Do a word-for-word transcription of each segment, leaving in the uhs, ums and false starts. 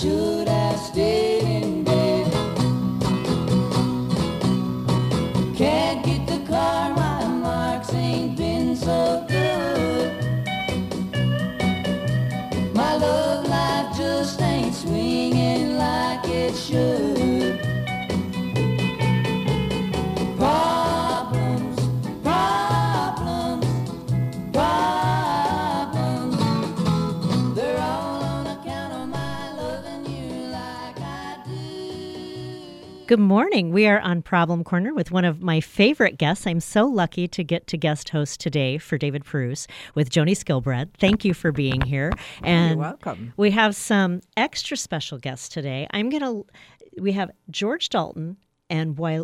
should have stayed in bed. Can't get the car, my marks ain't been so good. My love life just ain't swinging like it should. Problems, problems, problems. They're all on account of my loving you like I do. Good morning. We are on Problem Corner with one of my favorite guests. I'm so lucky to get to guest host today for David Pruess with Joni Skilbred. Thank you for being here. And You're welcome. we have some extra special guests today. I'm going to, we have George Dalton and Wy-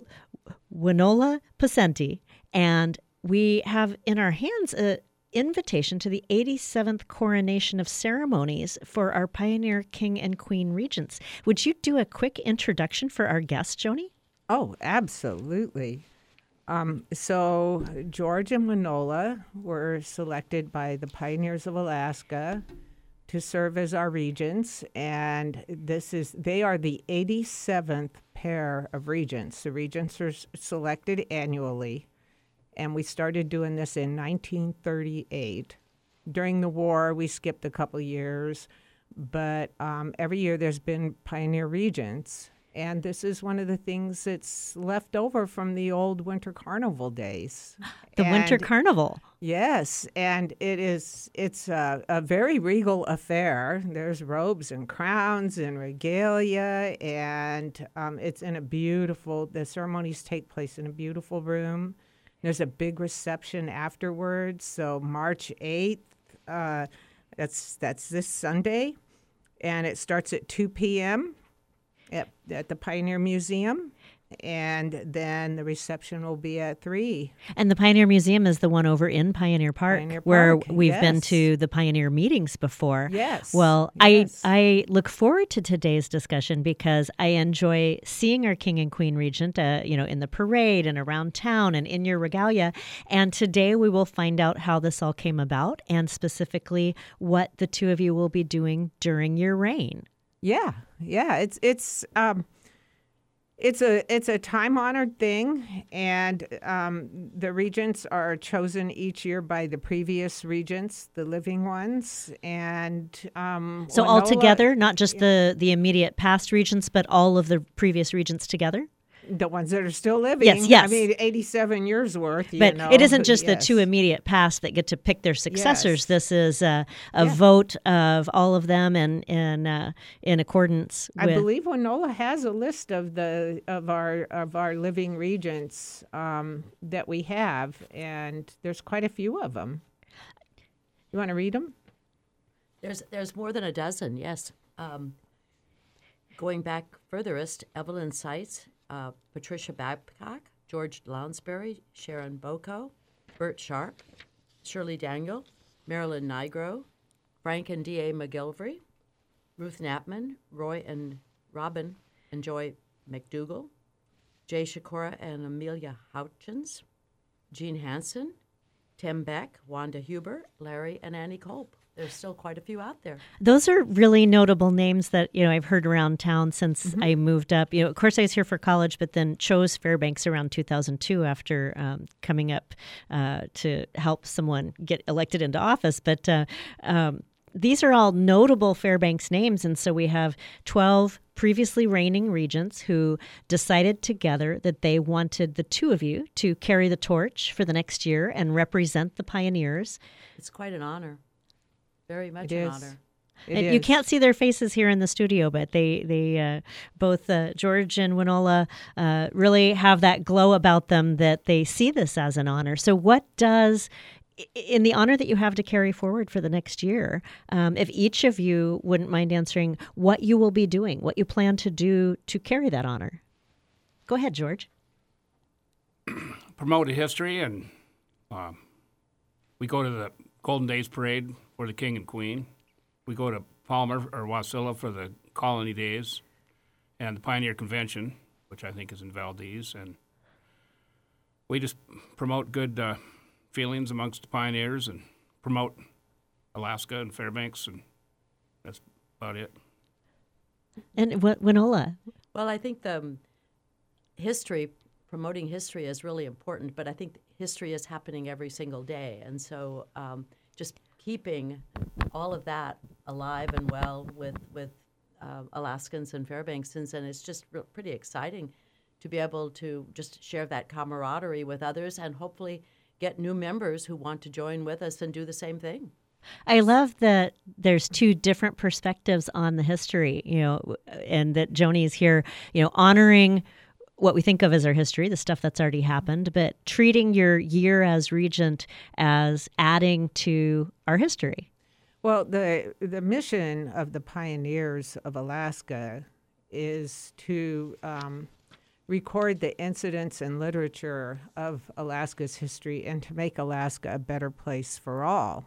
Wynola Pocente, and we have in our hands a invitation to the eighty-seventh coronation of ceremonies for our Pioneer King and Queen Regents. Would you do a quick introduction for our guest, Joni? Oh, absolutely. Um, so George and Wynola were selected by the Pioneers of Alaska to serve as our regents, and this is they are the eighty-seventh pair of regents. The regents are s- selected annually, and we started doing this in nineteen thirty-eight. During the war, we skipped a couple years, but um, every year there's been Pioneer Regents, and this is one of the things that's left over from the old Winter Carnival days. The Winter And- Carnival. Yes, and it is. It's a, a very regal affair. There's robes and crowns and regalia, and um, it's in a beautiful. The ceremonies take place in a beautiful room. There's a big reception afterwards. So March eighth, uh, that's that's this Sunday, and it starts at two p.m. at at the Pioneer Museum. And then the reception will be at three. And the Pioneer Museum is the one over in Pioneer Park, Pioneer where Park, we've been yes. to the Pioneer meetings before. Yes. Well, yes. I I look forward to today's discussion because I enjoy seeing our King and Queen Regent, uh, you know, in the parade and around town and in your regalia. And today we will find out how this all came about and specifically what the two of you will be doing during your reign. Yeah, yeah. It's it's um, it's a it's a time honored thing, and um, the regents are chosen each year by the previous regents, the living ones, and um, So Wynola- all together, not just the the immediate past regents, but all of the previous regents together. the ones that are still living. Yes, yes. I mean, eighty-seven years worth. You But know, it isn't just yes. the two immediate past that get to pick their successors. Yes. This is a, a Yeah. vote of all of them and in uh, in accordance I with. believe Wynola has a list of the of our of our living regents um, that we have, and there's quite a few of them. You want to read them? There's there's more than a dozen, yes. Um, going back furthest, Evelyn Seitz, uh, Patricia Babcock, George Lounsbury, Sharon Boko, Bert Sharp, Shirley Daniel, Marilyn Nigro, Frank and D A McGilvery, Ruth Knappman, Roy and Robin and Joy McDougall, Jay Shakora and Amelia Houchins, Jean Hansen, Tim Beck, Wanda Huber, Larry and Annie Kolb. There's still quite a few out there. Those are really notable names that, you know, I've heard around town since Mm-hmm. I moved up. You know, of course, I was here for college, but then chose Fairbanks around two thousand two after um, coming up uh, to help someone get elected into office. But uh, um, these are all notable Fairbanks names. And so we have twelve previously reigning regents who decided together that they wanted the two of you to carry the torch for the next year and represent the pioneers. It's quite an honor. Very much It an is. honor. It And you is. can't see their faces here in the studio, but they, they uh, both uh, George and Wynola uh, really have that glow about them that they see this as an honor. So what does, i- in the honor that you have to carry forward for the next year, um, if each of you wouldn't mind answering what you will be doing, what you plan to do to carry that honor? Go ahead, George. Promote the history, and uh, we go to the Golden Days Parade for the King and Queen. We go to Palmer or Wasilla for the Colony Days and the Pioneer Convention, which I think is in Valdez. And we just promote good uh, feelings amongst the pioneers and promote Alaska and Fairbanks, and that's about it. And what Winola? Well, I think the um, history, promoting history is really important, but I think history is happening every single day. And so um, just keeping all of that alive and well with, with uh, Alaskans and Fairbanksons, and it's just re- pretty exciting to be able to just share that camaraderie with others and hopefully get new members who want to join with us and do the same thing. I love that there's two different perspectives on the history, you know, and that Joni is here, you know, honoring what we think of as our history, the stuff that's already happened, but treating your year as regent as adding to our history. Well, the the mission of the Pioneers of Alaska is to um, record the incidents and literature of Alaska's history and to make Alaska a better place for all.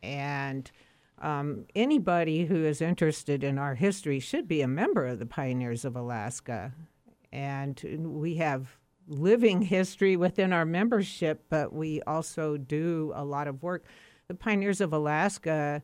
And um, anybody who is interested in our history should be a member of the Pioneers of Alaska. And we have living history within our membership, but we also do a lot of work. The Pioneers of Alaska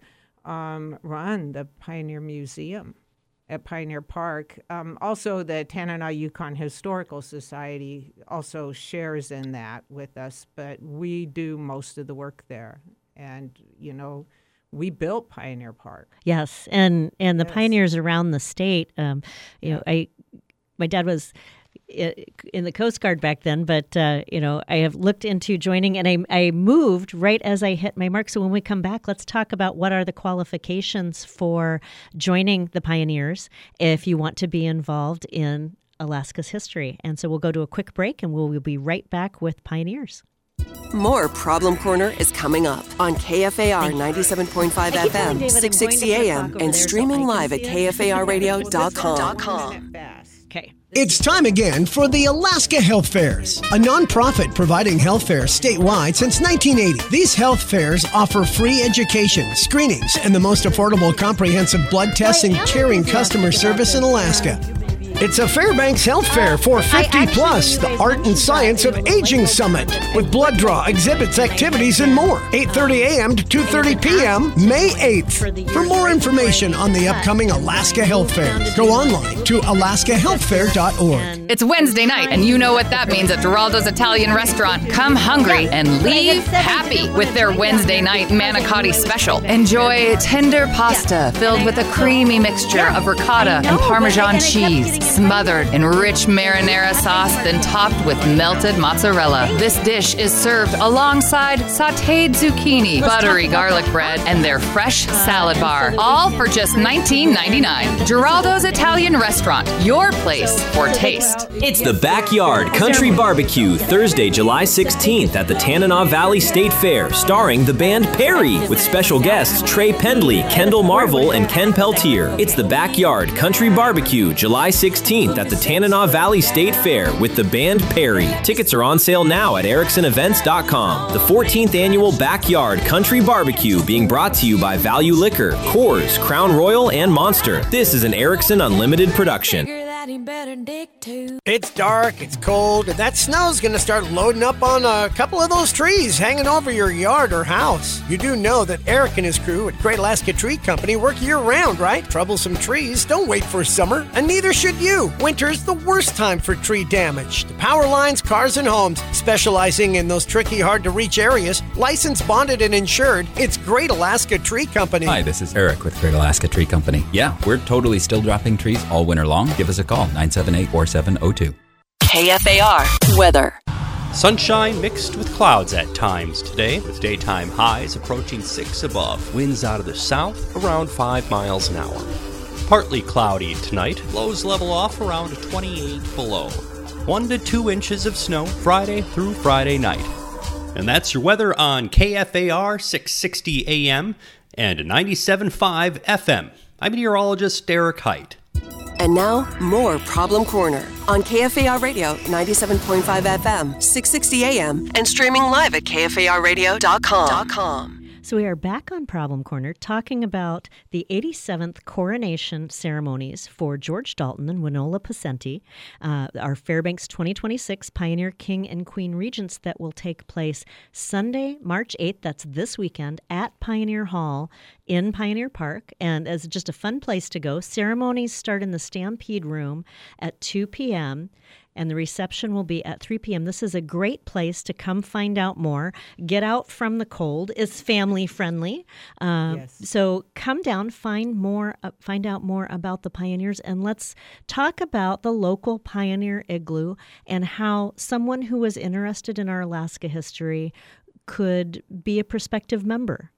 um, run the Pioneer Museum at Pioneer Park. Um, also, the Tanana Yukon Historical Society also shares in that with us, but we do most of the work there. And, you know, we built Pioneer Park. Yes, and and the Yes. pioneers around the state. Um, you know, I my dad was i- in the Coast Guard back then, but uh, you know, I have looked into joining, and I I moved right as I hit my mark. So when we come back, let's talk about what are the qualifications for joining the pioneers if you want to be involved in Alaska's history. And so we'll go to a quick break, and we'll, we'll be right back with pioneers. More Problem Corner is coming up on K F A R ninety-seven point five I keep F telling M, David I'm six going to sixty put a A M, clock over and there so streaming I can live at see it. K F A R radio dot com. Okay. It's time again for the Alaska Health Fairs, a nonprofit providing health fairs statewide since nineteen eighty. These health fairs offer free education, screenings, and the most affordable comprehensive blood tests and caring customer service in Alaska. It's a Fairbanks Health Fair for fifty plus, the art and science of aging summit, with blood draw, exhibits, activities, and more. eight thirty A M to two thirty P M, May eighth. For more information on the upcoming Alaska Health Fair, go online to alaska health fair dot org. It's Wednesday night, and you know what that means at Geraldo's Italian Restaurant. Come hungry and leave happy with their Wednesday night manicotti special. Enjoy tender pasta filled with a creamy mixture of ricotta and Parmesan cheese, smothered in rich marinara sauce, then topped with melted mozzarella. This dish is served alongside sautéed zucchini, buttery garlic bread, and their fresh salad bar, all for just nineteen ninety-nine. Geraldo's Italian Restaurant, your place for taste. It's the Backyard Country Barbecue, Thursday, July sixteenth at the Tanana Valley State Fair, starring the band Perry, with special guests Trey Pendley, Kendall Marvel, and Ken Peltier. It's the Backyard Country Barbecue, July sixteenth at the Tanana Valley State Fair with the band Perry. Tickets are on sale now at erickson events dot com. The fourteenth Annual Backyard Country Barbecue being brought to you by Value Liquor, Coors, Crown Royal, and Monster. This is an Erickson Unlimited production. It's dark, it's cold, and that snow's gonna start loading up on a couple of those trees hanging over your yard or house. You do know that Eric and his crew at Great Alaska Tree Company work year-round, right? Troublesome trees don't wait for summer, and neither should you. Winter's the worst time for tree damage. The power lines, cars, and homes, specializing in those tricky, hard-to-reach areas, licensed, bonded, and insured, it's Great Alaska Tree Company. Hi, this is Eric with Great Alaska Tree Company. Yeah, we're totally still dropping trees all winter long. Give us a call, nine seven eight, four seven zero two. K F A R weather. Sunshine mixed with clouds at times today, with daytime highs approaching six above. Winds out of the south around five miles an hour. Partly cloudy tonight, lows level off around twenty-eight below. One to two inches of snow Friday through Friday night. And that's your weather on K F A R six sixty A M and ninety-seven point five F M. I'm meteorologist Eric Height. And now, more Problem Corner on K F A R Radio ninety-seven point five F M, six sixty A M, and streaming live at K F A R radio dot com. So we are back on Problem Corner talking about the eighty-seventh coronation ceremonies for George Dalton and Winola Pacenti, uh, our Fairbanks twenty twenty-six Pioneer King and Queen Regents that will take place Sunday, March eighth. That's this weekend at Pioneer Hall in Pioneer Park. And as just a fun place to go, ceremonies start in the Stampede Room at two p.m., and the reception will be at three p.m. This is a great place to come find out more. Get out from the cold. It's family friendly. Uh, Yes. So come down, find more, uh, find out more about the Pioneers, and let's talk about the local Pioneer Igloo and how someone who was interested in our Alaska history could be a prospective member.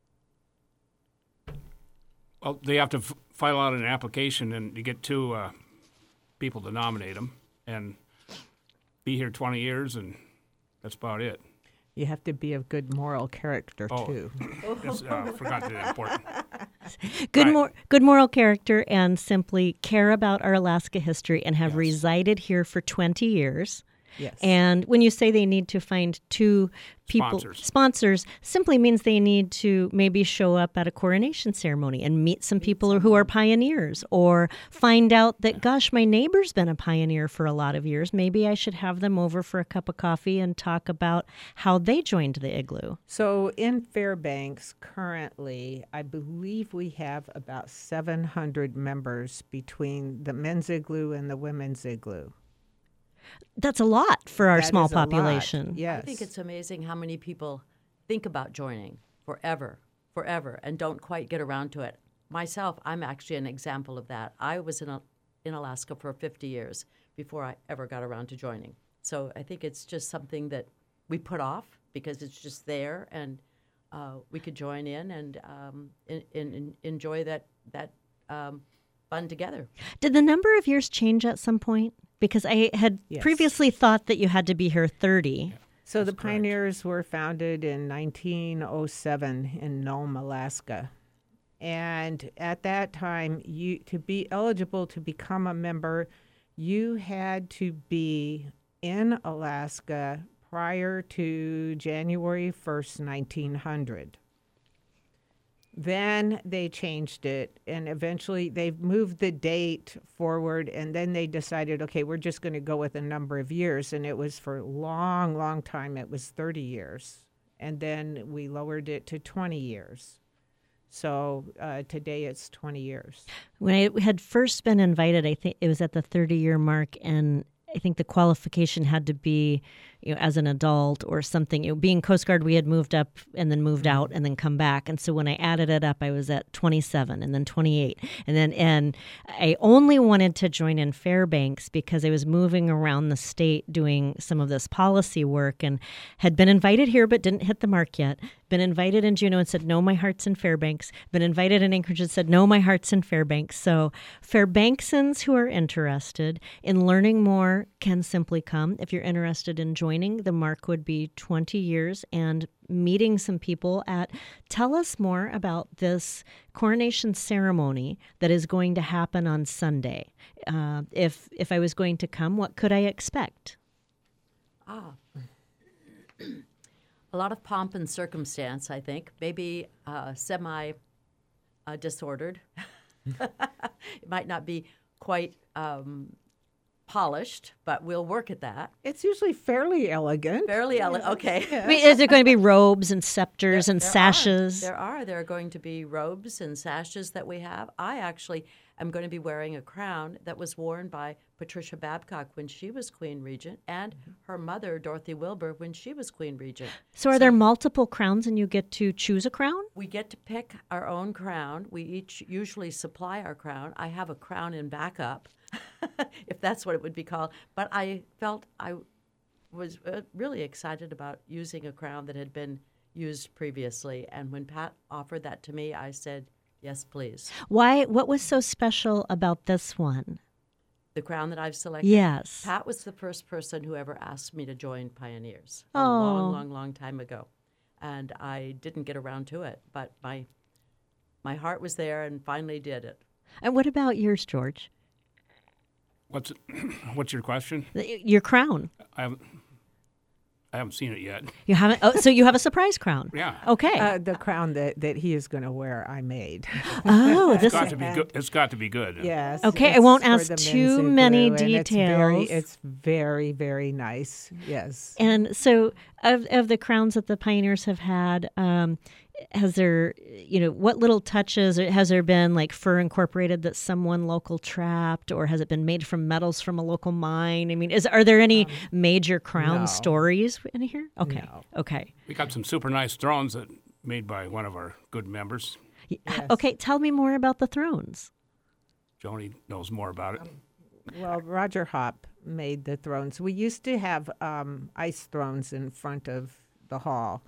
Well, they have to f- file out an application, and you get two uh, people to nominate them, and be here twenty years, and that's about it. You have to be of good moral character, Oh. too. Yes, uh, forgot that important. Good, Right. mor- good moral character and simply care about our Alaska history and have Yes. resided here for twenty years. Yes. And when you say they need to find two people, Sponsors. sponsors simply means they need to maybe show up at a coronation ceremony and meet some people who are pioneers, or find out that, gosh, my neighbor's been a pioneer for a lot of years. Maybe I should have them over for a cup of coffee and talk about how they joined the Igloo. So in Fairbanks, currently, I believe we have about seven hundred members between the men's igloo and the women's igloo. That's a lot for our That small is a lot. population. Yes. I think it's amazing how many people think about joining forever, forever, and don't quite get around to it. Myself, I'm actually an example of that. I was in, a, in Alaska for fifty years before I ever got around to joining. So I think it's just something that we put off because it's just there, and uh, we could join in and um, in, in, enjoy that, that um, fun together. Did the number of years change at some point? Because I had Yes. previously thought that you had to be here thirty. So the Pioneers were founded in nineteen oh seven in Nome, Alaska. And at that time, you to be eligible to become a member, you had to be in Alaska prior to January first, nineteen hundred. Then they changed it, and eventually they moved the date forward, and then they decided, okay, we're just going to go with a number of years, and it was for a long, long time. It was thirty years, and then we lowered it to twenty years. So uh, today it's twenty years. When I had first been invited, I think it was at the thirty-year mark, and I think the qualification had to be, you know, as an adult or something. You know, being Coast Guard, we had moved up and then moved out and then come back. And so when I added it up, I was at twenty-seven and then twenty-eight. And then and I only wanted to join in Fairbanks because I was moving around the state doing some of this policy work and had been invited here but didn't hit the mark yet. Been invited in Juneau and said, no, my heart's in Fairbanks. Been invited in Anchorage and said, no, my heart's in Fairbanks. So Fairbanksans who are interested in learning more can simply come. If you're interested in joining, the mark would be twenty years and meeting some people at. Tell us more about this coronation ceremony that is going to happen on Sunday. Uh, if if I was going to come, what could I expect? Ah. A lot of pomp and circumstance, I think. Maybe uh, semi uh, disordered. It might not be quite um, polished, but we'll work at that. It's usually fairly elegant. Fairly elegant. Okay. I mean, is there going to be robes and scepters and There sashes? Are. There are. There are going to be robes and sashes that we have. I actually am going to be wearing a crown that was worn by Patricia Babcock when she was Queen Regent, and her mother, Dorothy Wilbur, when she was Queen Regent. So are there multiple crowns and you get to choose a crown? We get to pick our own crown. We each usually supply our crown. I have a crown in backup, if that's what it would be called. But I felt I was uh, really excited about using a crown that had been used previously. And when Pat offered that to me, I said, yes, please. Why? What was so special about this one? The crown that I've selected? Yes. Pat was the first person who ever asked me to join Pioneers a Oh. long, long, long time ago. And I didn't get around to it, but my my heart was there and finally did it. And what about yours, George? What's what's your question? The- Your crown. I I haven't seen it yet. You haven't? Oh, so you have a surprise crown. Yeah. Okay. Uh, the crown that, that he is going to wear, I made. Oh, It's this got to be good. It's got to be good. Yes. Okay, I it's won't for ask the too men's many igloo, and It's very, details. it's very, very nice. Yes. And so, of of the crowns that the pioneers have had, um, has there, you know, what little touches has there been, like fur incorporated that someone local trapped, or has it been made from metals from a local mine? I mean, is are there any major crown no. stories in here? Okay, No. okay, We got some super nice thrones that made by one of our good members. Y- Yes. okay. Tell me more about the thrones. Joni knows more about it. Well, Roger Hop made the thrones. We used to have um, ice thrones in front of the hall.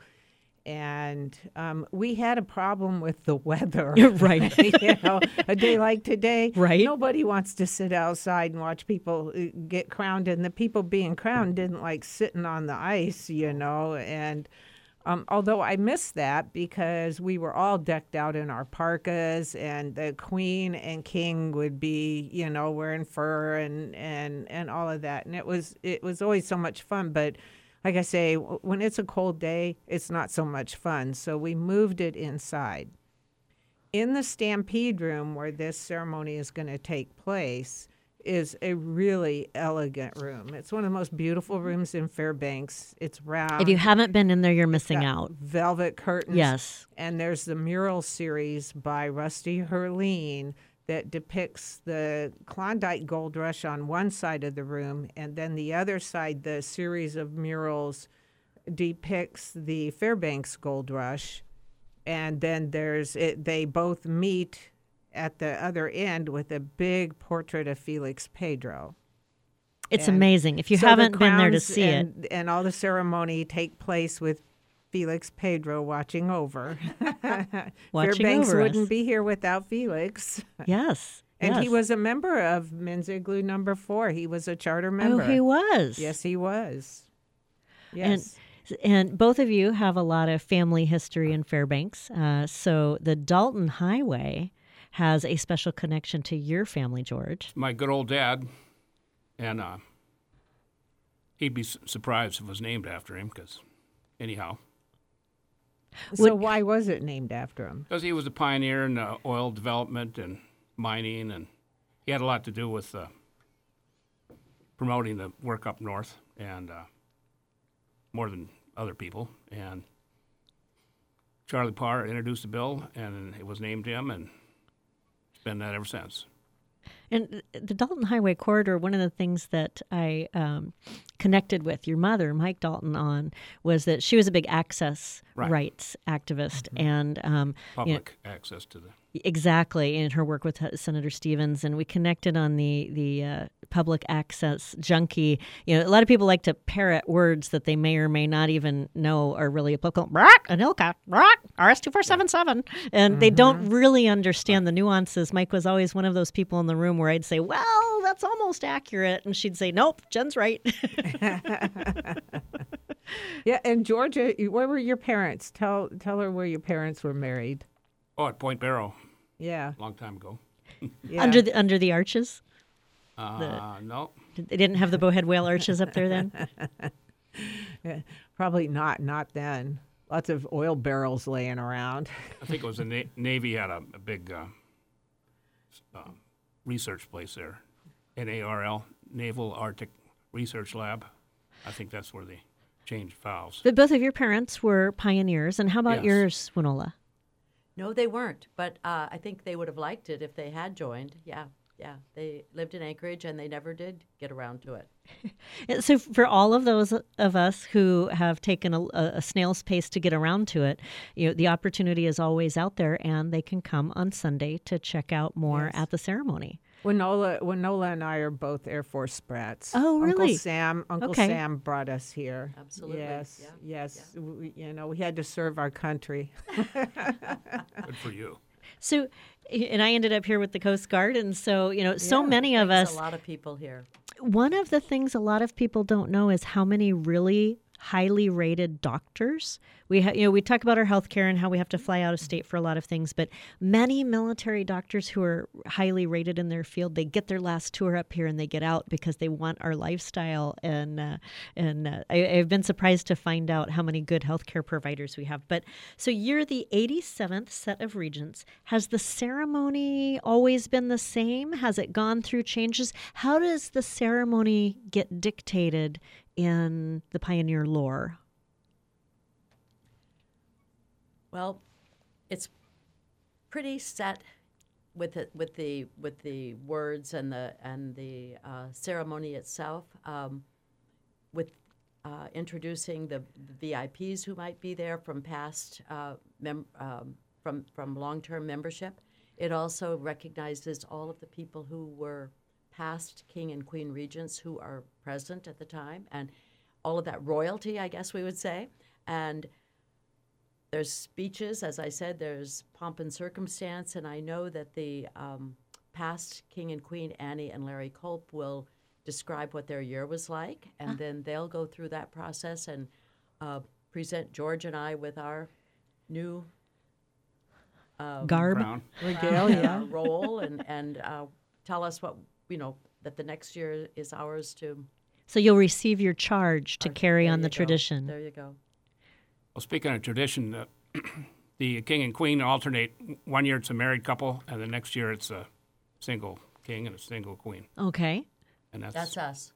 And um, we had a problem with the weather. Right. You know, a day like today, Right. nobody wants to sit outside and watch people uh, get crowned. And the people being crowned didn't like sitting on the ice, you know. And um, although I miss that because we were all decked out in our parkas, and the queen and king would be, you know, wearing fur and, and, and all of that. And it was it was always so much fun. But like I say, w- when it's a cold day, it's not so much fun. So we moved it inside. In the Stampede Room, where this ceremony is going to take place, is a really elegant room. It's one of the most beautiful rooms in Fairbanks. It's round. If you haven't been in there, you're missing got out. Velvet curtains. Yes. And there's the mural series by Rusty Herline that depicts the Klondike Gold Rush on one side of the room, and then the other side, the series of murals depicts the Fairbanks Gold Rush, and then there's it, they both meet at the other end with a big portrait of Felix Pedro. It's And amazing. If you so the haven't been there to crowns see it. and, and all the ceremony take place with Felix Pedro watching over. Watching Fairbanks over us. wouldn't be here without Felix. Yes. And he yes. was a member of Men's Igloo Number Four. He was a charter member. Oh, he was. Yes, he was. Yes. And, and both of you have a lot of family history in Fairbanks. Uh, so the Dalton Highway has a special connection to your family, George. My good old dad, and uh, he'd be su- surprised if it was named after him, because anyhow. So why was it named after him? Because he was a pioneer in uh, oil development and mining, and he had a lot to do with uh, promoting the work up north, and uh, more than other people. And Charlie Parr introduced the bill, and it was named him, and it's been that ever since. And the Dalton Highway Corridor, one of the things that I um, connected with your mother, Mike Dalton, on was that she was a big access Right. rights activist. And um, you know, Public access to the exactly, in her work with uh, Senator Stevens, and we connected on the the uh, public access junkie. You know, a lot of people like to parrot words that they may or may not even know are really applicable. Brock, Anilka, Brock, R S two four seven seven, and they don't really understand the nuances. Mike was always one of those people in the room where I'd say, "Well, that's almost accurate," and she'd say, "Nope, Jen's right." Yeah, and Georgia, where were your parents? Tell tell her where your parents were married. oh at Point Barrow, Yeah. a long time ago. yeah. Under the under the arches. Uh, no, They didn't have the Bowhead Whale arches up there then. Yeah, probably not. Not then. Lots of oil barrels laying around. I think it was the Na- Navy had a, a big uh, s- uh, research place there, N A R L, Naval Arctic Research Lab. I think that's where they changed valves. But both of your parents were pioneers, and how about Yes. yours, Winola? No, they weren't, but uh, I think they would have liked it if they had joined. Yeah, yeah. They lived in Anchorage, and they never did get around to it. So for all of those of us who have taken a, a snail's pace to get around to it, you know, the opportunity is always out there, and they can come on Sunday to check out more Yes. at the ceremony. Winola, Winola and I are both Air Force brats. Oh, really? Uncle Sam, Uncle Okay. Sam brought us here. Absolutely, Yes, yeah, yes. We, you know, we had to serve our country. Good for you. So, and I ended up here with the Coast Guard, and so, you know, so Yeah. many of Thanks us, a lot of people here. one of the things a lot of people don't know is how many really highly rated doctors. We ha- you know we talk about our healthcare and how we have to fly out of state for a lot of things, but many military doctors who are highly rated in their field, they get their last tour up here and they get out because they want our lifestyle. And uh, and uh, I, I've been surprised to find out how many good healthcare providers we have. But so you're the eighty-seventh set of regents. Has the ceremony always been the same? Has it gone through changes? How does the ceremony get dictated in the Pioneer lore? Well, it's pretty set with it, with the with the words and the and the uh, ceremony itself. Um, with uh, introducing the V I Ps who might be there from past uh, mem- um, from from long-term membership. It also recognizes all of the people who were past King and Queen Regents who are present at the time, and all of that royalty, I guess we would say. And there's speeches, as I said, there's pomp and circumstance, and I know that the um, past King and Queen, Annie and Larry Culp, will describe what their year was like, and huh. then they'll go through that process and uh, present George and I with our new um, garb, Brown. regalia, uh, role, and and uh, tell us what you know that the next year is ours to. So you'll receive your charge to our, carry on the go. tradition. There you go. Well, speaking of tradition, uh, the king and queen alternate. One year it's a married couple, and the next year it's a single king and a single queen. Okay. And that's, That's us.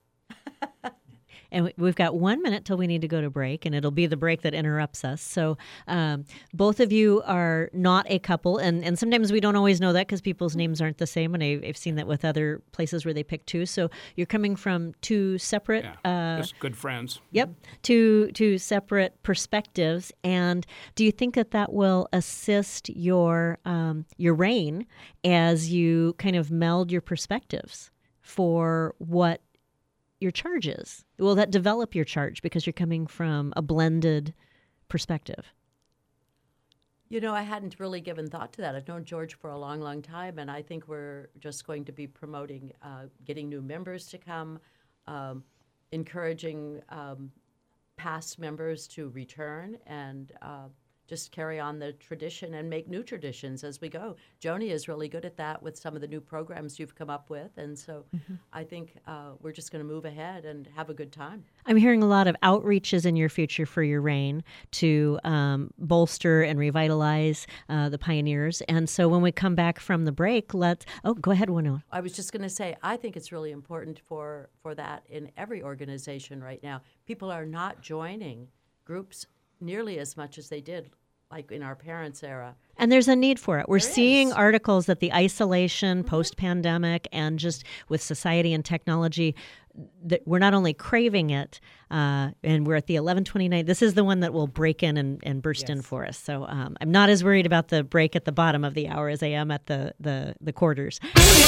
And we- we've got one minute till we need to go to break, and it'll be the break that interrupts us. So um, both of you are not a couple, and, and sometimes we don't always know that because people's names aren't the same, and I, I've seen that with other places where they pick two. So you're coming from two separate... yeah, uh, just good friends. Yep, two two separate perspectives. And do you think that that will assist your um, your reign as you kind of meld your perspectives for what your charge is? Will that develop your charge because you're coming from a blended perspective? You know, I hadn't really given thought to that. I've known George for a long, long time, and I think we're just going to be promoting uh, getting new members to come, um, encouraging um, past members to return, and uh, just carry on the tradition and make new traditions as we go. Joni is really good at that with some of the new programs you've come up with, and so mm-hmm. I think uh, we're just going to move ahead and have a good time. I'm hearing a lot of outreaches in your future for your reign to um, bolster and revitalize uh, the Pioneers. And so when we come back from the break, let's... Oh, go ahead, Winona. I was just going to say, I think it's really important for, for that in every organization right now. People are not joining groups nearly as much as they did, like in our parents' era. And there's a need for it. We're there seeing is. articles that the isolation mm-hmm. post-pandemic and just with society and technology, that we're not only craving it, uh, and we're at the eleven twenty-nine. This is the one that will break in and, and burst yes. in for us. So um, I'm not as worried about the break at the bottom of the hour as I am at the, the, the quarters.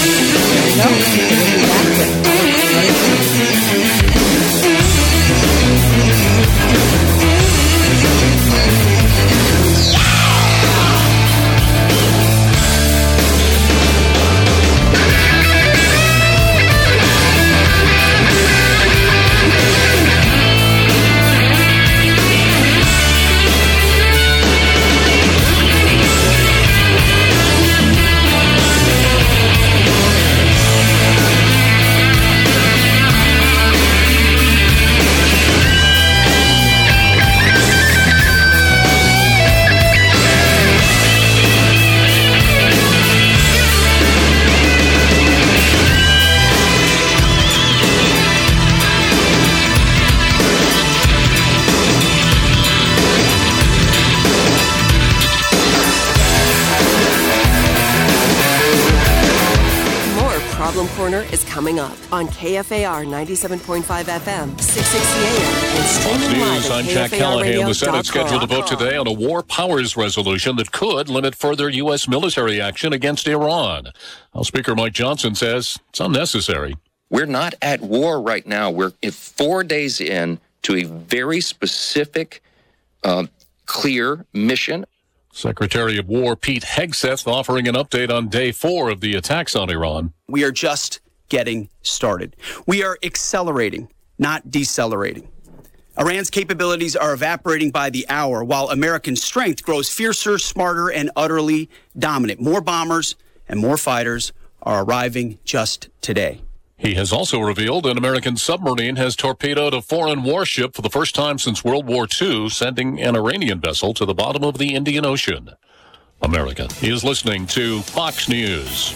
Corner is coming up on K F A R ninety-seven point five F M, six sixty A M, and streaming live at I'm K Jack F A R radio Callahan. The Senate dot com. scheduled to vote today on a war powers resolution that could limit further U S military action against Iran. House Speaker Mike Johnson says it's unnecessary. We're not at war right now. We're four days in to a very specific, uh, clear mission. Secretary of War Pete Hegseth offering an update on day four of the attacks on Iran. We are just getting started. We are accelerating, not decelerating. Iran's capabilities are evaporating by the hour, while American strength grows fiercer, smarter, and utterly dominant. More bombers and more fighters are arriving just today. He has also revealed an American submarine has torpedoed a foreign warship for the first time since World War Two, sending an Iranian vessel to the bottom of the Indian Ocean. America is listening to Fox News.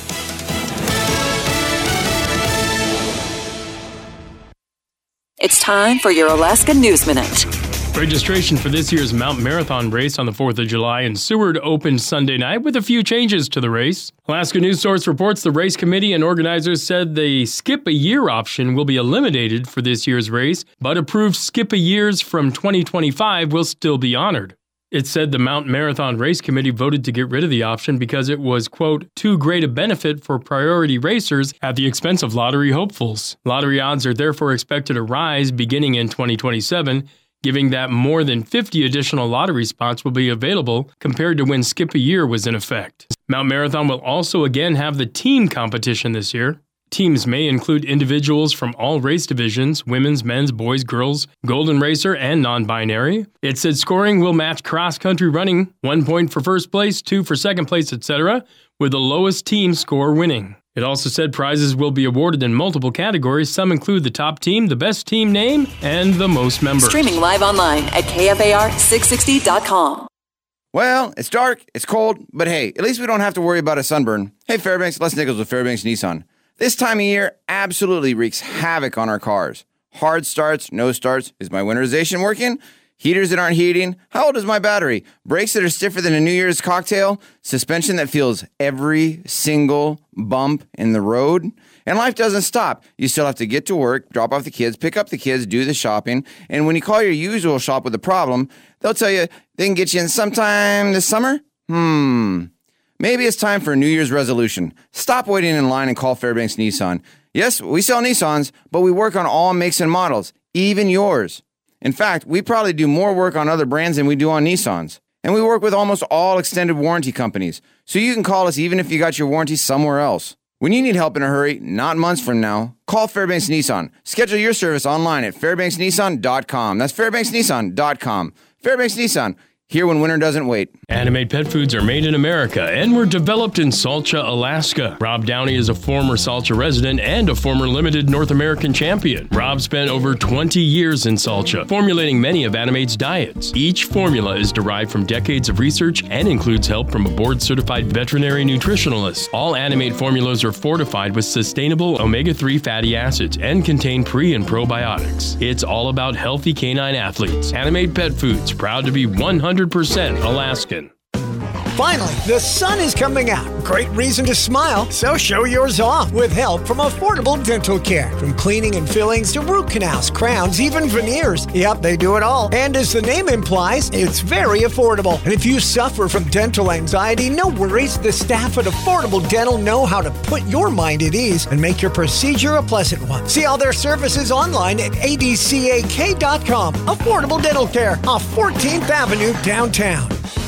It's time for your Alaska News Minute. Registration for this year's Mount Marathon race on the fourth of July in Seward opened Sunday night with a few changes to the race. Alaska News Source reports the race committee and organizers said the skip a year option will be eliminated for this year's race, but approved skip a years from twenty twenty-five will still be honored. It said the Mount Marathon Race Committee voted to get rid of the option because it was, quote, too great a benefit for priority racers at the expense of lottery hopefuls. Lottery odds are therefore expected to rise beginning in twenty twenty-seven, giving that more than fifty additional lottery spots will be available compared to when Skip a Year was in effect. Mount Marathon will also again have the team competition this year. Teams may include individuals from all race divisions, women's, men's, boys, girls, golden racer, and non-binary. It said scoring will match cross-country running, one point for first place, two for second place, et cetera, with the lowest team score winning. It also said prizes will be awarded in multiple categories. Some include the top team, the best team name, and the most members. Streaming live online at K F A R six sixty dot com. Well, it's dark, it's cold, but hey, at least we don't have to worry about a sunburn. Hey, Fairbanks, Les Nichols with Fairbanks Nissan. This time of year absolutely wreaks havoc on our cars. Hard starts, no starts. Is my winterization working? Heaters that aren't heating? How old is my battery? Brakes that are stiffer than a New Year's cocktail? Suspension that feels every single bump in the road? And life doesn't stop. You still have to get to work, drop off the kids, pick up the kids, do the shopping. And when you call your usual shop with a problem, they'll tell you they can get you in sometime this summer? Hmm... Maybe it's time for a New Year's resolution. Stop waiting in line and call Fairbanks Nissan. Yes, we sell Nissans, but we work on all makes and models, even yours. In fact, we probably do more work on other brands than we do on Nissans. And we work with almost all extended warranty companies, so you can call us even if you got your warranty somewhere else. When you need help in a hurry, not months from now, call Fairbanks Nissan. Schedule your service online at fairbanks nissan dot com. That's fairbanks nissan dot com. Fairbanks Nissan. Here when winter doesn't wait. Animate pet foods are made in America and were developed in Salcha, Alaska. Rob Downey is a former Salcha resident and a former limited North American champion. Rob spent over twenty years in Salcha, formulating many of Animate's diets. Each formula is derived from decades of research and includes help from a board-certified veterinary nutritionalist. All Animate formulas are fortified with sustainable omega three fatty acids and contain pre- and probiotics. It's all about healthy canine athletes. Animate Pet Foods, proud to be one hundred percent Alaskan. Finally, the sun is coming out. Great reason to smile, so show yours off with help from Affordable Dental Care. From cleaning and fillings to root canals, crowns, even veneers. Yep, they do it all. And as the name implies, it's very affordable. And if you suffer from dental anxiety, no worries. The staff at Affordable Dental know how to put your mind at ease and make your procedure a pleasant one. See all their services online at A D C A K dot com. Affordable Dental Care off fourteenth Avenue downtown.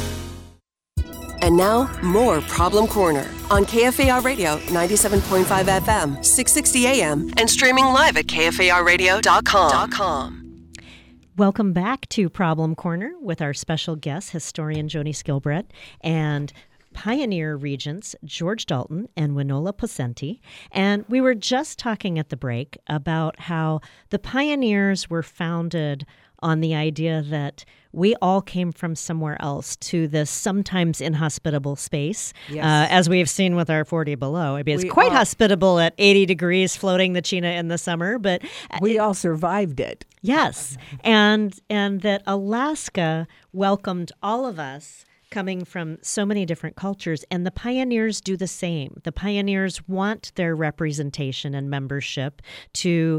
And now, more Problem Corner on K F A R Radio ninety-seven point five F M, six sixty A M, and streaming live at K F A R radio dot com. Welcome back to Problem Corner with our special guest, historian Joni Skilbrett, and Pioneer Regents George Dalton and Winola Pocenti. And we were just talking at the break about how the Pioneers were founded on the idea that we all came from somewhere else to this sometimes inhospitable space, Yes. uh, as we've seen with our forty below. I mean, it's We quite all- hospitable at eighty degrees floating the Chena in the summer, but we all survived it. Yes, and and that Alaska welcomed all of us coming from so many different cultures, and the pioneers do the same. The pioneers want their representation and membership to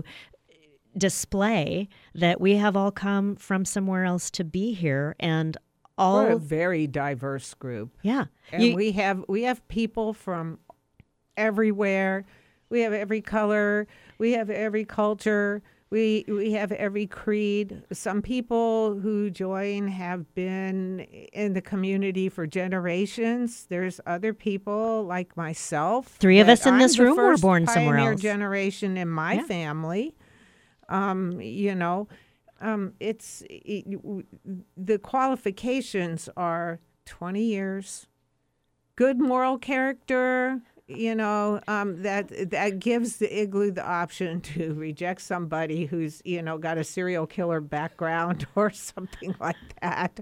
display that we have all come from somewhere else to be here, and all We're a very diverse group. Yeah, and You- we have we have people from everywhere. We have every color. We have every culture. We we have every creed. Some people who join have been in the community for generations. There's other people like myself. Three of that us in I'm this the room were first born somewhere pioneer else. generation in my Yeah. family. Um, you know, Um, it's it, w- the qualifications are twenty years, good moral character. You know, um, that that gives the igloo the option to reject somebody who's, you know, got a serial killer background or something like that.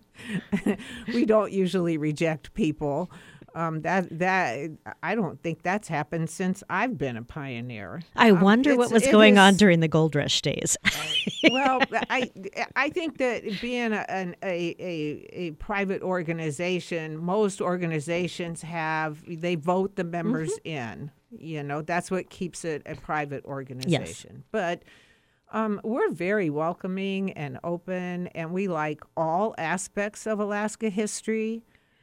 We don't usually reject people. Um, that that I don't think that's happened since I've been a pioneer. I Um, wonder it's- what was it going on is- during the gold rush days. well, I I think that being a, an, a a a private organization, most organizations have they vote the members in. You know, that's what keeps it a private organization. But um, we're very welcoming and open, and we like all aspects of Alaska history.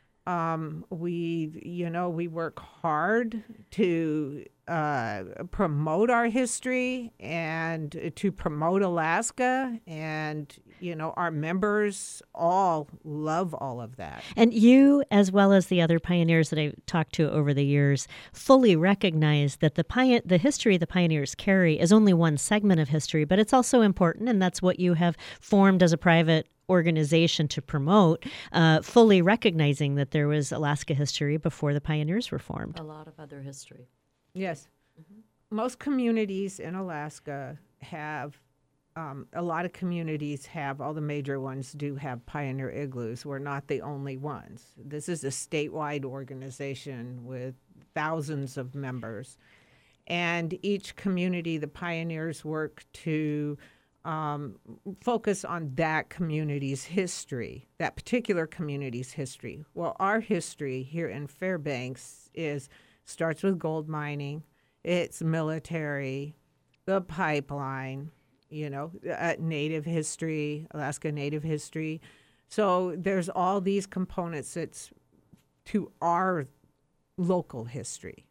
Um, we, you know, we work hard to uh, promote our history and to promote Alaska, and you know, our members all love all of that. And you, as well as the other pioneers that I've talked to over the years, fully recognize that the pi- the history the pioneers carry is only one segment of history, but it's also important, and that's what you have formed as a private organization to promote, uh, fully recognizing that there was Alaska history before the pioneers were formed. A lot of other history. Yes. Most communities in Alaska have, um, a lot of communities have, all the major ones do have pioneer igloos. We're not the only ones. This is a statewide organization with thousands of members. And each community, the pioneers work to um, focus on that community's history, that particular community's history. Well, our history here in Fairbanks is starts with gold mining. It's military, the pipeline, you know, uh, Native history, Alaska Native history. So there's all these components that's to our local history.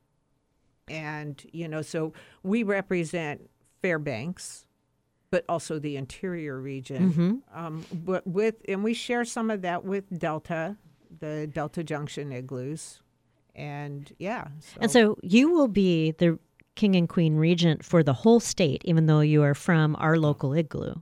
And, you know, so we represent Fairbanks, but also the interior region. Mhm. Um, but with, and we share some of that with Delta, the Delta Junction igloos. And yeah. So. And so you will be the king and queen regent for the whole state, even though you are from our local igloo.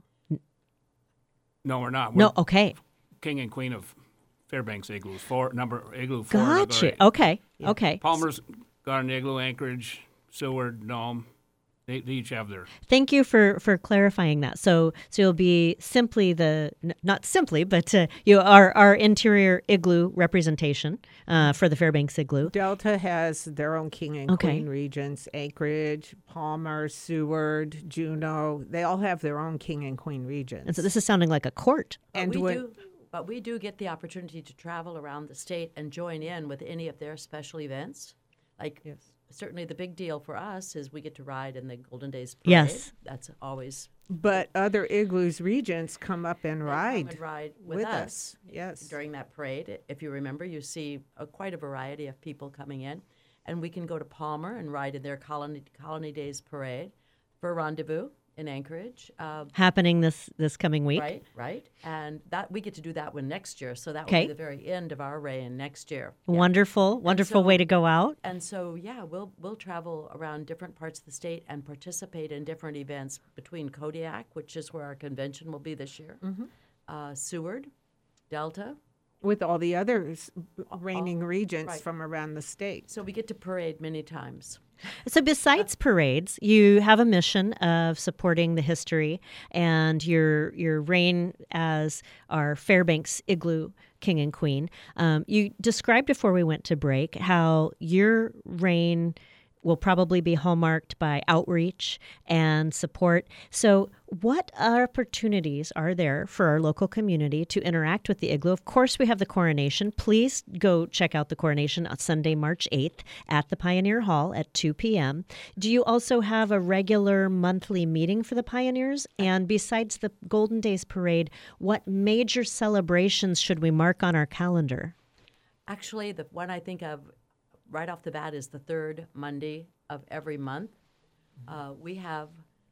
No, we're not. No, We're okay. King and queen of Fairbanks igloos. Four number igloo four. Gotcha. number eight. Okay. Okay. Palmer's got an igloo. Anchorage, Seward, Nome. They, they each have their. Thank you for, for clarifying that. So so you'll be simply the n- not simply, but uh, you are our interior igloo representation uh, for the Fairbanks igloo. Delta has their own king and Okay. queen regents. Anchorage, Palmer, Seward, Juneau. They all have their own king and queen regents. And so this is sounding like a court. But And we when- do, but we do get the opportunity to travel around the state and join in with any of their special events. Like certainly the big deal for us is we get to ride in the Golden Days Parade. Yes. That's always But other igloos regents come up and ride, come and ride with, with us. us. Yes. During that parade, if you remember, you see a, quite a variety of people coming in, and we can go to Palmer and ride in their Colony Colony Days Parade for a rendezvous in Anchorage. Uh, Happening this this coming week. Right, right, and that we get to do that one next year. So that will Okay. be the very end of our reign next year. Wonderful, wonderful so- way to go out. And so, yeah, we'll we'll travel around different parts of the state and participate in different events between Kodiak, which is where our convention will be this year, Mhm. uh, Seward, Delta. with all the other s- reigning regents right. from around the state. So we get to parade many times. So besides parades, you have a mission of supporting the history and your your reign as our Fairbanks igloo king and queen. Um, you described before we went to break how your reign will probably be hallmarked by outreach and support. So what opportunities are there for our local community to interact with the igloo? Of course, we have the coronation. Please go check out the coronation on Sunday, March eighth at the Pioneer Hall at two p.m. Do you also have a regular monthly meeting for the pioneers? And besides the Golden Days Parade, what major celebrations should we mark on our calendar? Actually, the one I think of right off the bat is the third Monday of every month. Uh, we have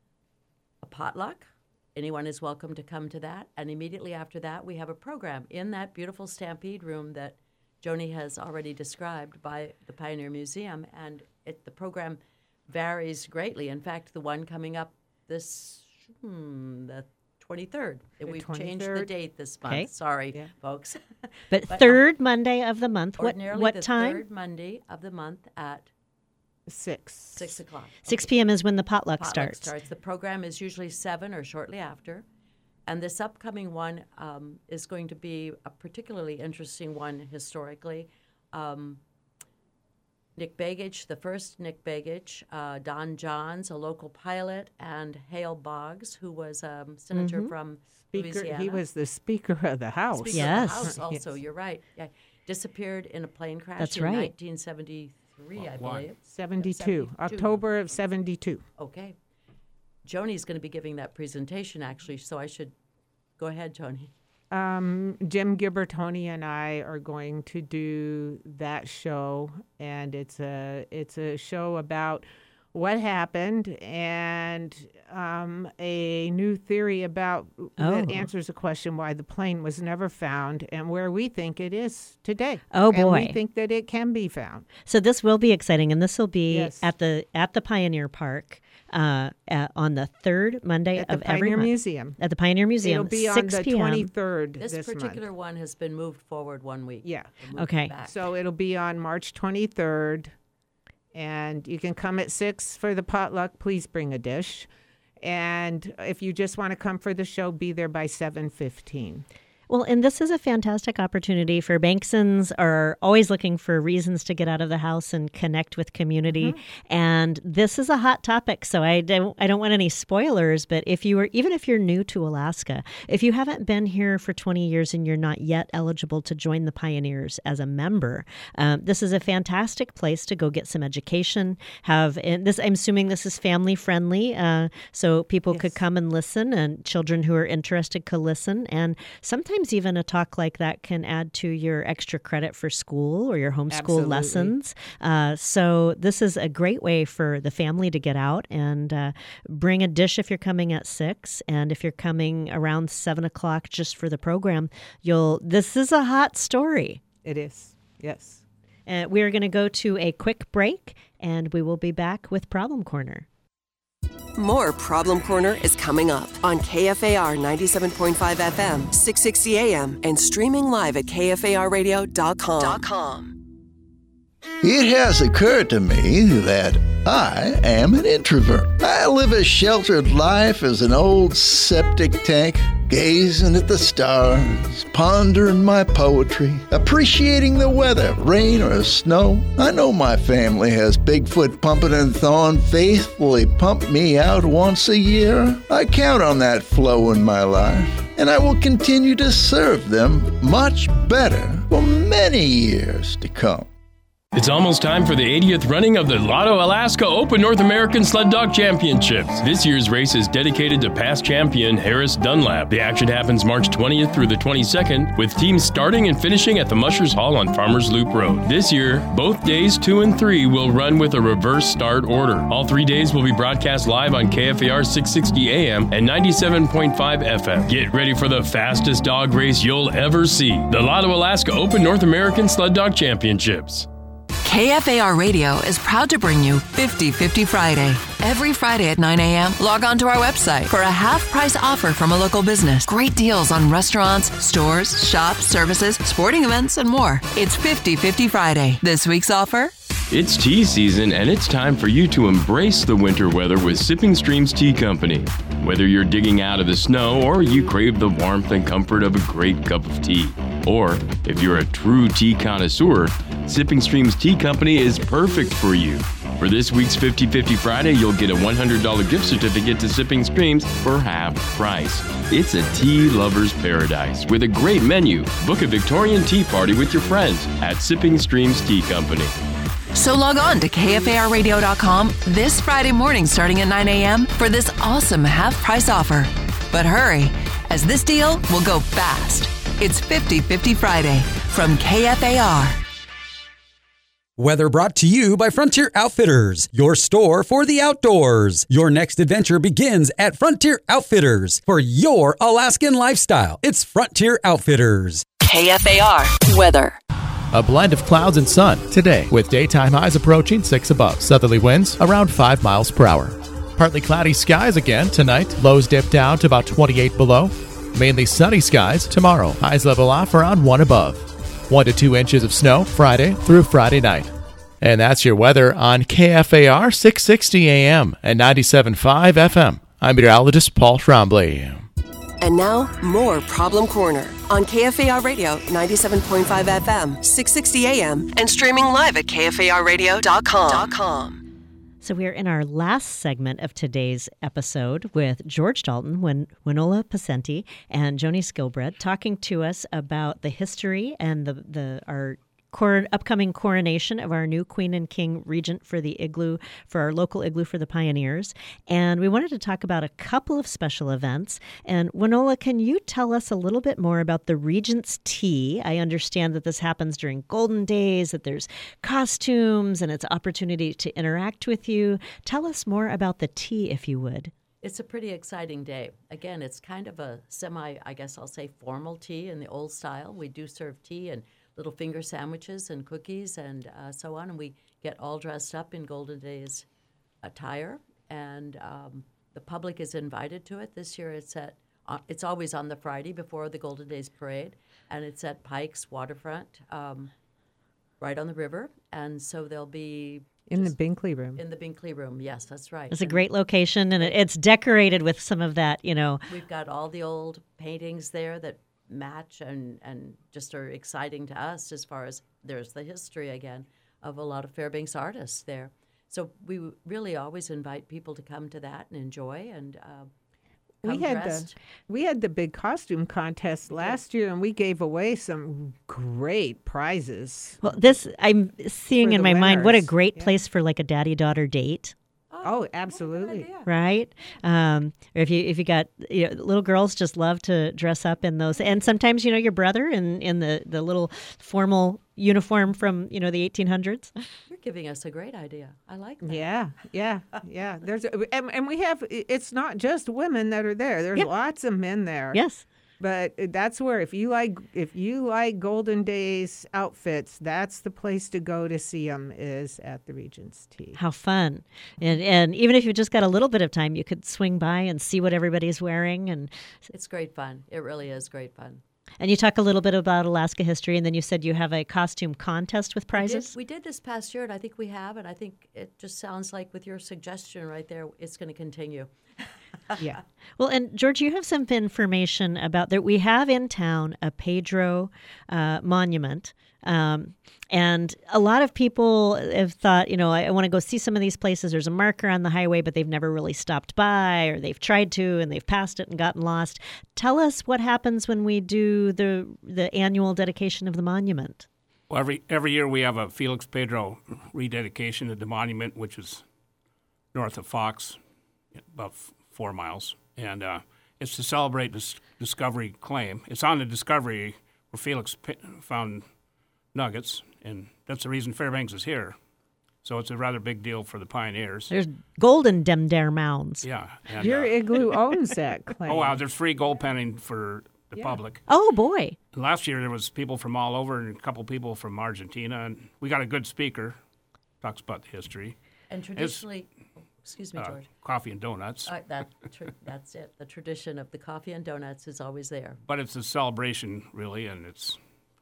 a potluck. Anyone is welcome to come to that. And immediately after that, we have a program in that beautiful Stampede room that Joni has already described by the Pioneer Museum. And it, the program varies greatly. In fact, the one coming up this, hmm, the twenty-third. And The we've changed the twenty-third. date this month. Okay. Sorry, Yeah. folks. But, But, third Monday of the month. What Ordinarily what the time? third Monday of the month at Six. six o'clock. six p.m. is when the potluck, Potluck starts. starts. The program is usually seven or shortly after. And this upcoming one um, is going to be a particularly interesting one historically. Um, Nick Begich, the first Nick Begich, uh, Don Johns, a local pilot, and Hale Boggs, who was a um, senator Mhm. from Speaker, Louisiana. he was the Speaker of the House. Speaker Yes. of the House also, Yes. you're right. Yeah. Disappeared in a plane crash That's in right. nineteen seventy-three, I Why? believe. seventy-two. October of seventy-two. Okay. Joni's going to be giving that presentation, actually, so I should go ahead, Joni. Um, Jim Gibbertoni and I are going to do that show, and it's a it's a show about what happened and um, a new theory about that Oh. answers a question why the plane was never found and where we think it is today. Oh, And we boy. think that it can be found. So this will be exciting, and this will be Yes. at the at the Pioneer Park uh, at, on the third Monday At the of every Pioneer month. Museum. At the Pioneer Museum, It'll be on six the p.m. twenty-third This, this, particular month. one has been moved forward one week. Yeah. They moved it Okay. back. So it'll be on March twenty-third, and you can come at six for the potluck. Please bring a dish. And if you just want to come for the show, be there by seven fifteen. Well, and this is a fantastic opportunity for Banksons are always looking for reasons to get out of the house and connect with community. Mm-hmm. And this is a hot topic, so I don't I don't want any spoilers, but if you were even if you're new to Alaska, if you haven't been here for twenty years and you're not yet eligible to join the Pioneers as a member, um, this is a fantastic place to go get some education. Have and this I'm assuming this is family friendly, uh, so people could come and listen, and children who are interested could listen. And sometimes even a talk like that can add to your extra credit for school or your homeschool Absolutely. lessons. Uh, so this is a great way for the family to get out and uh, bring a dish if you're coming at six, and if you're coming around seven o'clock just for the program, you'll. This is a hot story. It is, yes. Uh, we are going to go to a quick break, and we will be back with Problem Corner. More Problem Corner is coming up on K F A R ninety-seven point five F M, six sixty A M, and streaming live at K F A R radio dot com. It has occurred to me that I am an introvert. I live a sheltered life as an old septic tank, gazing at the stars, pondering my poetry, appreciating the weather, rain or snow. I know my family has Bigfoot Pumping and Thawing faithfully pump me out once a year. I count on that flow in my life, and I will continue to serve them much better for many years to come. It's almost time for the eightieth running of the Lotto Alaska Open North American Sled Dog Championships. This year's race is dedicated to past champion Harris Dunlap. The action happens March twentieth through the twenty-second, with teams starting and finishing at the Mushers Hall on Farmers Loop Road. This year, both days two and three will run with a reverse start order. All three days will be broadcast live on K F A R six sixty A M and ninety-seven point five F M. Get ready for the fastest dog race you'll ever see. The Lotto Alaska Open North American Sled Dog Championships. K F A R Radio is proud to bring you fifty fifty Friday. Every Friday at nine A M, log on to our website for a half-price offer from a local business. Great deals on restaurants, stores, shops, services, sporting events, and more. It's fifty fifty Friday. This week's offer? It's tea season, and it's time for you to embrace the winter weather with Sipping Streams Tea Company. Whether you're digging out of the snow or you crave the warmth and comfort of a great cup of tea, or if you're a true tea connoisseur, Sipping Streams Tea Company is perfect for you. For this week's fifty fifty Friday, you'll get a one hundred dollars gift certificate to Sipping Streams for half price. It's a tea lover's paradise with a great menu. Book a Victorian tea party with your friends at Sipping Streams Tea Company. So log on to K F A R radio dot com this Friday morning starting at nine A M for this awesome half-price offer. But hurry, as this deal will go fast. It's fifty fifty Friday from K F A R. Weather brought to you by Frontier Outfitters, your store for the outdoors. Your next adventure begins at Frontier Outfitters. For your Alaskan lifestyle, it's Frontier Outfitters. K F A R weather. A blend of clouds and sun today, with daytime highs approaching six above. Southerly winds around five miles per hour. Partly cloudy skies again tonight. Lows dip down to about twenty-eight below. Mainly sunny skies tomorrow. Highs level off around one above. One to two inches of snow Friday through Friday night. And that's your weather on K F A R six sixty A M and ninety-seven point five F M. I'm meteorologist Paul Trombley. And now, more Problem Corner on K F A R Radio ninety-seven point five F M, six sixty A M, and streaming live at K F A R radio dot com. So we are in our last segment of today's episode with George Dalton, Win- Winola Pacenti, and Joni Skilbred talking to us about the history and the, the our cor- upcoming coronation of our new Queen and King Regent for the Igloo, for our local Igloo for the Pioneers. And we wanted to talk about a couple of special events. And Winola, can you tell us a little bit more about the Regent's Tea? I understand that this happens during Golden Days, that there's costumes and it's an opportunity to interact with you. Tell us more about the tea, if you would. It's a pretty exciting day. Again, it's kind of a semi, I guess I'll say, formal tea in the old style. We do serve tea and little finger sandwiches and cookies and uh, so on, and we get all dressed up in Golden Days attire, and um, the public is invited to it. This year it's at, uh, it's always on the Friday before the Golden Days Parade, and it's at Pike's Waterfront, um, right on the river, and so there'll be... In the Binkley Room. In the Binkley Room, yes, that's right. It's a And great location, and it, it's decorated with some of that, you know... We've got all the old paintings there that match and, and just are exciting to us as far as there's the history again of a lot of Fairbanks artists there. So we really always invite people to come to that and enjoy and uh, come we had dressed. the we had the big costume contest last year, and we gave away some great prizes. Well, this, I'm seeing For in the my mind, what a winners. great Yeah. place for like a daddy-daughter date. Oh, absolutely. Right? Um, or if you if you got, you know, little girls just love to dress up in those, and sometimes, you know, your brother in, in the, the little formal uniform from, you know, the eighteen hundreds. You're giving us a great idea. I like that. Yeah, yeah, yeah. There's a, and, and we have. It's not just women that are there. There's Yeah. lots of men there. Yes. But that's where if you like if you like Golden Days outfits, that's the place to go to see them, is at the Regent's Tea. How fun. And and even if you just got a little bit of time, you could swing by and see what everybody's wearing. And It's great fun. It really is great fun. and you talk a little bit about Alaska history, and then you said you have a costume contest with We did, prizes. we did this past year, and I think we have, and I think it just sounds like with your suggestion right there, it's going to continue. Yeah. Well, and George, you have some information about that. We have in town a Pedro uh, monument. Um, and a lot of people have thought, you know, I, I want to go see some of these places. There's a marker on the highway, but they've never really stopped by, or they've tried to and they've passed it and gotten lost. Tell us what happens when we do the the annual dedication of the monument. Well, every every year we have a Felix Pedro rededication of the monument, which is north of Fox, about f- four miles, and uh, it's to celebrate this discovery claim. It's on the discovery where Felix p- found nuggets, and that's the reason Fairbanks is here. So it's a rather big deal for the pioneers. There's gold in dem dare mounds. Yeah. And, Your uh, igloo owns that claim. oh, wow, there's free gold penning for the Yeah. public. Oh, boy. Last year there was people from all over and a couple people from Argentina, and we got a good speaker, talks about the history. And It's, traditionally, excuse me, uh, George. coffee and donuts. Uh, that tr- that's it. The tradition of the coffee and donuts is always there. But it's a celebration, really, and it's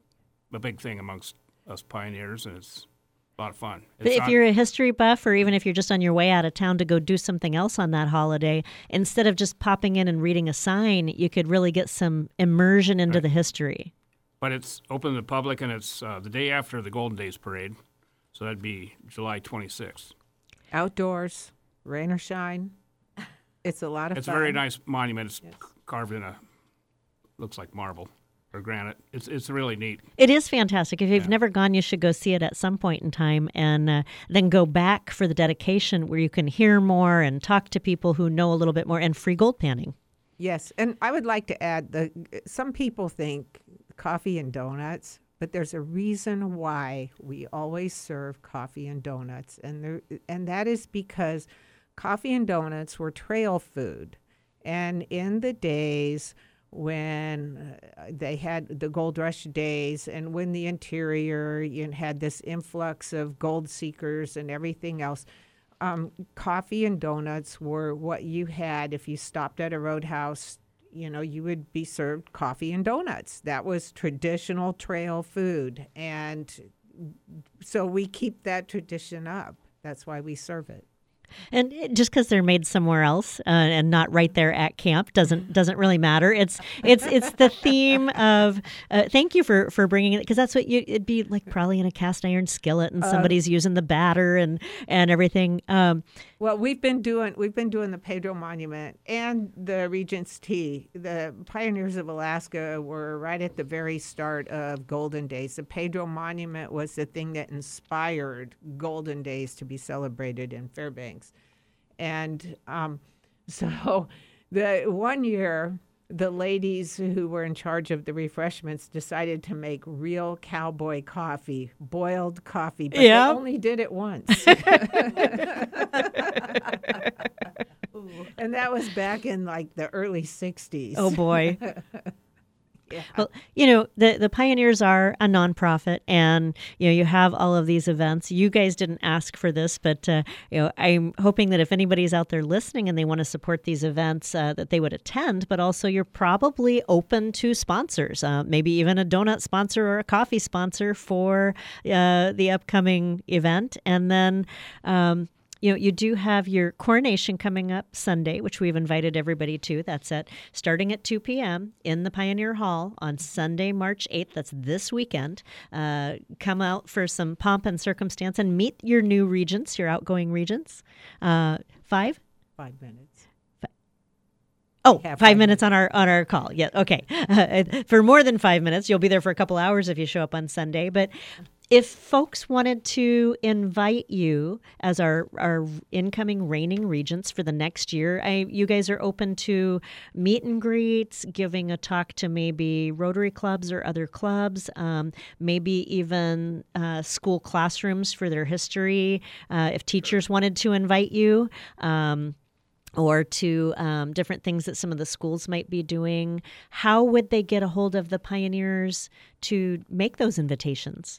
a big thing amongst us pioneers, and it's a lot of fun. But It's if on- you're a history buff, or even if you're just on your way out of town to go do something else on that holiday, instead of just popping in and reading a sign, you could really get some immersion into the history. But it's open to the public, and it's uh, the day after the Golden Days Parade, so that'd be July twenty-sixth. Outdoors, rain or shine. It's a lot of It's fun. a very nice monument. It's carved in a, looks like marble or granite. It's it's really neat. It is fantastic. If you've never gone, you should go see it at some point in time, and uh, then go back for the dedication where you can hear more and talk to people who know a little bit more, and free gold panning. Yes, and I would like to add that some people think coffee and donuts, but there's a reason why we always serve coffee and donuts, and there, and that is because coffee and donuts were trail food, and in the days when uh, they had the gold rush days, and when the interior you had this influx of gold seekers and everything else, um, coffee and donuts were what you had if you stopped at a roadhouse. You know, you would be served coffee and donuts. That was traditional trail food. And so we keep that tradition up. That's why we serve it. And it- just because they're made somewhere else uh, and not right there at camp doesn't doesn't really matter. It's it's it's the theme of. Uh, thank you for, for bringing it, because that's what you. It'd be like probably in a cast iron skillet, and Uh, somebody's using the batter and and everything. Um, Well, we've been doing we've been doing the Pedro Monument and the Regent's Tea. The Pioneers of Alaska were right at the very start of Golden Days. The Pedro Monument was the thing that inspired Golden Days to be celebrated in Fairbanks. And um, so the one year, the ladies who were in charge of the refreshments decided to make real cowboy coffee, boiled coffee, but Yeah. they only did it once. And that was back in like the early sixties. Oh, boy. Yeah. Well, you know, the, the Pioneers are a nonprofit, and, you know, you have all of these events. You guys didn't ask for this, but, uh, you know, I'm hoping that if anybody's out there listening and they want to support these events, uh, that they would attend, but also you're probably open to sponsors, uh, maybe even a donut sponsor or a coffee sponsor for uh, the upcoming event. And then, um, you know, you do have your coronation coming up Sunday, which we've invited everybody to. That's at starting at two p.m. in the Pioneer Hall on Sunday, March eighth. That's this weekend. Uh, come out for some pomp and circumstance and meet your new regents, your outgoing regents. Uh, five? Five minutes. Oh, Yeah, five, five minutes on our on our call. Yeah, okay. Uh, for more than five minutes, you'll be there for a couple hours if you show up on Sunday. But if folks wanted to invite you as our our incoming reigning regents for the next year, I, you guys are open to meet and greets, giving a talk to maybe Rotary clubs or other clubs, um, maybe even uh, school classrooms for their history. Uh, if teachers wanted to invite you. Um, or to um, different things that some of the schools might be doing, how would they get a hold of the Pioneers to make those invitations?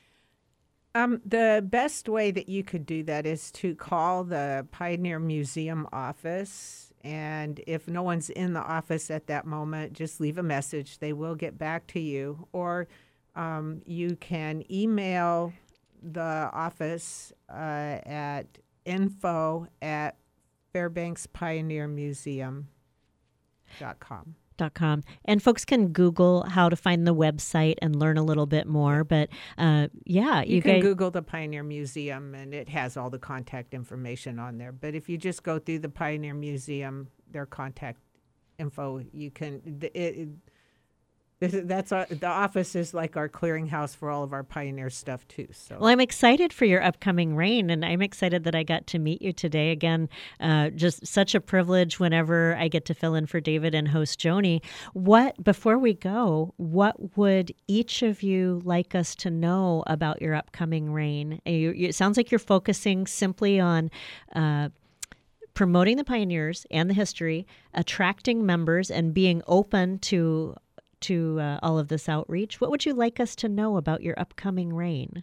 Um, the best way that you could do that is to call the Pioneer Museum office. And if no one's in the office at that moment, just leave a message. They will get back to you. Or um, you can email the office uh, at info at Fairbanks Pioneer Museum dot com. Dot com. And folks can Google how to find the website and learn a little bit more. But uh, yeah, You, you, can guys. Google the Pioneer Museum, and it has all the contact information on there. But if you just go through the Pioneer Museum, their contact info, you can. It, it, this is- that's our, the office is like our clearinghouse for all of our Pioneer stuff too. So. Well, I'm excited for your upcoming reign, and I'm excited that I got to meet you today. Again, uh, just such a privilege whenever I get to fill in for David and host Joni. What, before we go, what would each of you like us to know about your upcoming reign? You, you, it sounds like you're focusing simply on uh, promoting the Pioneers and the history, attracting members, and being open to to uh, all of this outreach. What would you like us to know about your upcoming reign?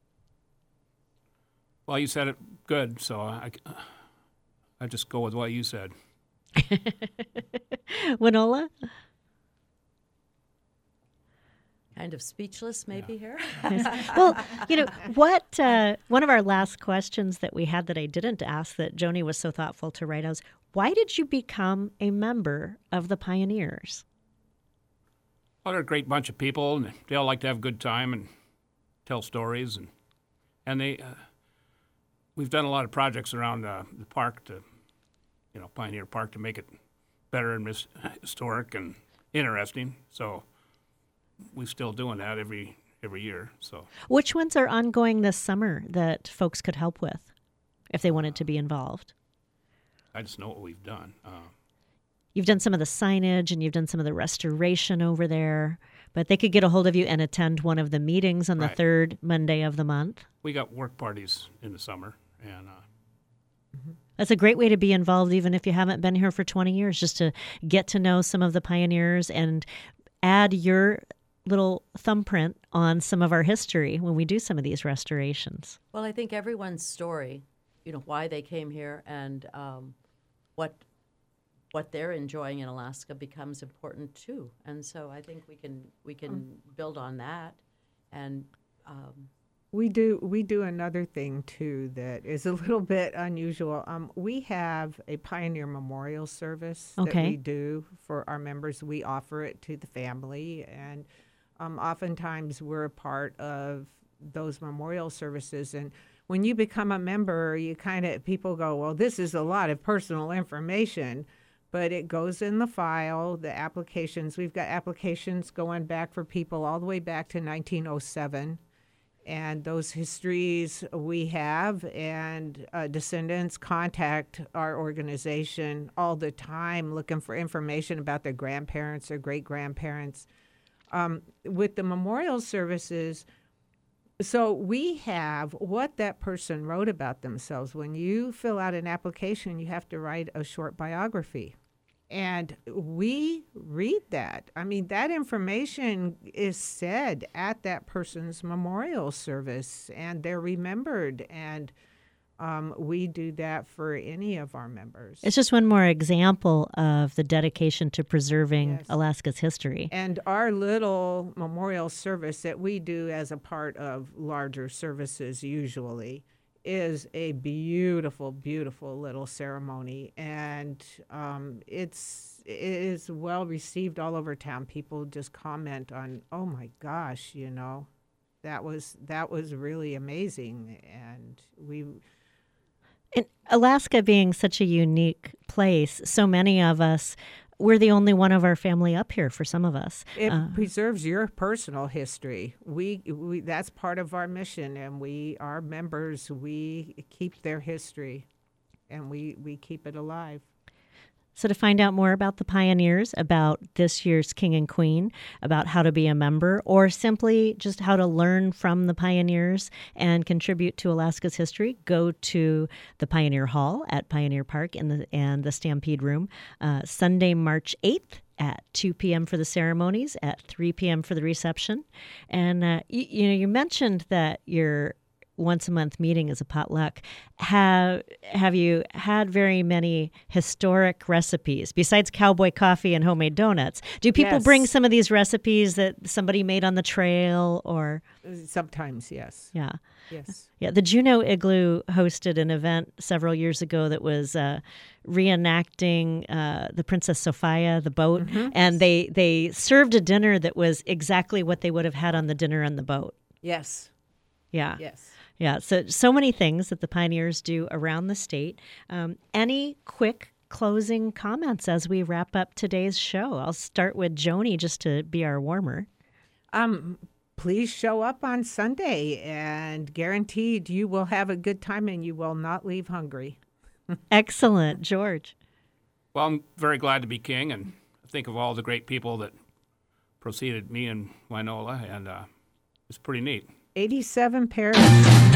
Well, you said it good, so I, I just go with what you said. Winola? Kind of speechless, maybe here. Well, you know, what, uh, one of our last questions that we had that I didn't ask that Joni was so thoughtful to write was, why did you become a member of the Pioneers? Well, they're a great bunch of people, and they all like to have a good time and tell stories, and and they uh, we've done a lot of projects around uh, the park to, you know, Pioneer Park to make it better and mis- historic and interesting. So we're still doing that every every year. So Which ones are ongoing this summer that folks could help with if they wanted to be involved? I just know what we've done. Uh, You've done some of the signage and you've done some of the restoration over there, but they could get a hold of you and attend one of the meetings on the Right. third Monday of the month. we got work parties in the summer, and uh, That's a great way to be involved, even if you haven't been here for twenty years, just to get to know some of the Pioneers and add your little thumbprint on some of our history when we do some of these restorations. Well, I think everyone's story you know, why they came here and um, what what they're enjoying in Alaska becomes important too. And so I think we can we can Um, build on that. And um, We do we do another thing too that is a little bit unusual. Um, we have a Pioneer Memorial Service that Okay. we do for our members. We offer it to the family, and um, oftentimes we're a part of those memorial services. And when you become a member, you kind of people go, well, this is a lot of personal information. But it goes in the file, the applications. We've got applications going back for people all the way back to nineteen oh seven. And those histories we have, and uh, descendants contact our organization all the time looking for information about their grandparents or great-grandparents. Um, with the memorial services, so we have what that person wrote about themselves. When you fill out an application, you have to write a short biography. And we read that. I mean, that information is said at that person's memorial service, and they're remembered. And um, we do that for any of our members. It's just one more example of the dedication to preserving Alaska's history. And our little memorial service that we do as a part of larger services usually is a beautiful, beautiful little ceremony, and um, it's it is well received all over town. People just comment on, "Oh my gosh, you know, that was that was really amazing," and we. And Alaska being such a unique place, so many of us, we're the only one of our family up here for some of us. It Uh, preserves your personal history. We, we that's part of our mission, and we, our members, we keep their history, and we, we keep it alive. So to find out more about the pioneers, about this year's King and Queen, about how to be a member, or simply just how to learn from the pioneers and contribute to Alaska's history, go to the Pioneer Hall at Pioneer Park in the, and the Stampede Room uh, Sunday, March eighth at two p.m. for the ceremonies, at three p.m. for the reception. And, uh, you, you know, you mentioned that your once a month meeting is a potluck. Have have you had very many historic recipes besides cowboy coffee and homemade donuts? Do people Yes. bring some of these recipes that somebody made on the trail, or Sometimes, yes. yeah, Yes. yeah? The Juneau Igloo hosted an event several years ago that was uh, reenacting uh, the Princess Sophia, the boat, Mm-hmm. and they they served a dinner that was exactly what they would have had on the dinner on the boat. Yes. Yeah. Yes. Yeah. So, so many things that the pioneers do around the state. Um, any quick closing comments as we wrap up today's show? I'll start with Joni just to be our warmer. Um, please show up on Sunday, and guaranteed you will have a good time and you will not leave hungry. Excellent. George. Well, I'm very glad to be king, and think of all the great people that preceded me in Wainola, and uh, it's pretty neat. eighty-seven pairs.